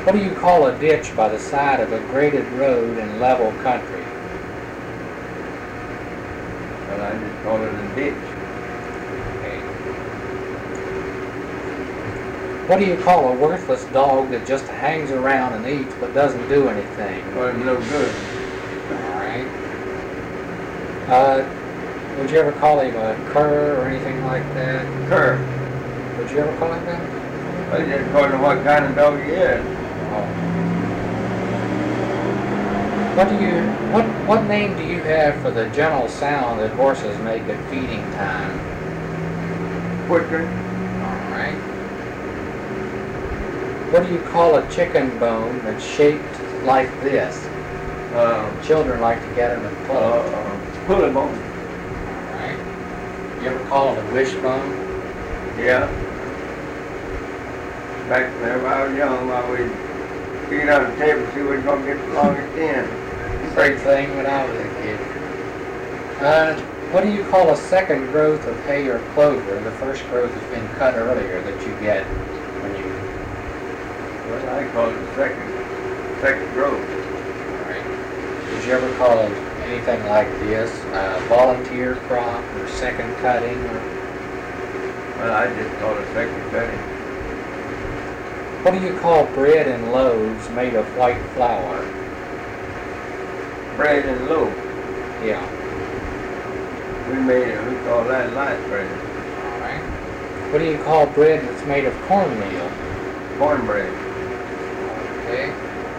What do you call a ditch by the side of a graded road in level country? Well, I just call it a ditch. Okay. What do you call a worthless dog that just hangs around and eats but doesn't do anything? Well, it's no good. Alright. Would you ever call him a cur or anything like that? Cur. Would you ever call him that? Well, just according to what kind of dog he is. What name do you have for the gentle sound that horses make at feeding time? Whicker. Alright. What do you call a chicken bone that's shaped like this? Children like to get them and pull. Pulley bone. Alright. You ever call it a wishbone? Yeah. Back whenever I was young, I would get on the table and see which one gets the longest end. Same thing when I was a kid. What do you call a second growth of hay or clover? The first growth has been cut earlier that you get when you... Well, I call it second growth. Alright. Did you ever call it anything like this? Volunteer crop or second cutting? Well, I just call it second cutting. What do you call bread in loaves made of white flour? Bread and loaf. Yeah. We call that light bread. Alright. What do you call bread that's made of cornmeal? Cornbread. Okay.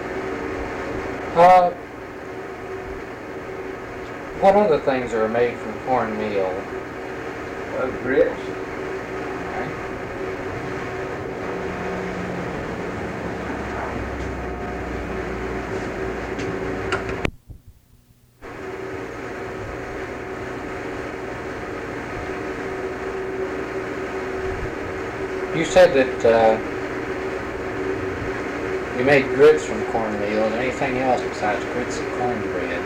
What other things are made from cornmeal? Well, grits. Alright. You said that you made grits from cornmeal. Is there anything else besides grits and cornbread?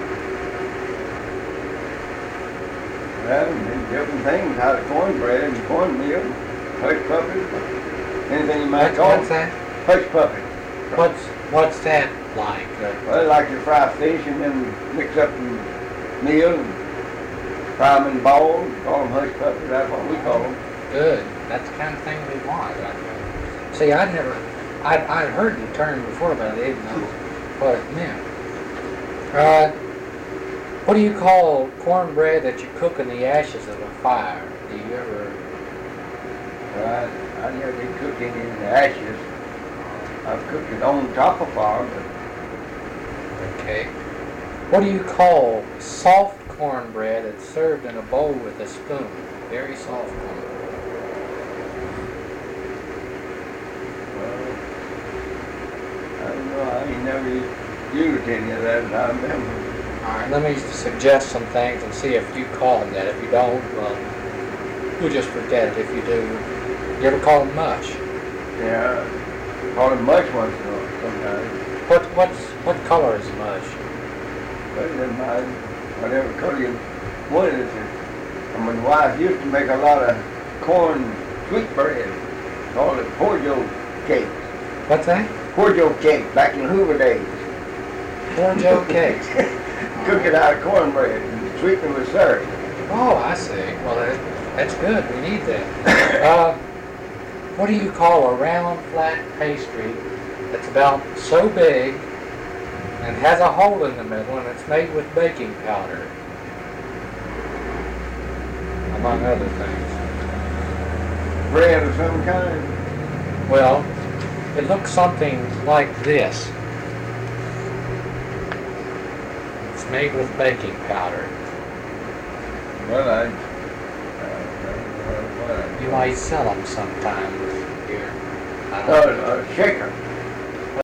Well, there's different things out of cornbread and cornmeal, hush puppies, anything you might call What's that? hush puppy. What's that like? Well, like to fry fish and then mix up the meal and fry them in balls, call them hush puppies, that's what we call them. Good. That's the kind of thing we want. See, I'd heard the term before, but I didn't know what it meant. What do you call cornbread that you cook in the ashes of a fire? Do you ever... Well, I never did cook any in the ashes. I've cooked it on top of fire, but... Okay. What do you call soft cornbread that's served in a bowl with a spoon? Very soft cornbread. I don't know, I ain't never used any of that as I remember. Alright, let me suggest some things and see if you call them that. If you don't, well, we'll just forget it if you do. You ever call them mush? Yeah, call them mush once in a while sometimes. What color is mush? But it doesn't matter, whatever color you want it to. And my wife used to make a lot of corn sweet bread, called it Porjo cakes. What's that? Porjo cake, back in Hoover days. Porjo cakes. Cook it out of cornbread and sweeten with syrup. Oh, I see. Well, that's good. We need that. What do you call a round, flat pastry that's about so big and has a hole in the middle and it's made with baking powder? Among other things. Bread of some kind? Well, it looks something like this. It's made with baking powder. Well, You might sell them sometime here. A shaker.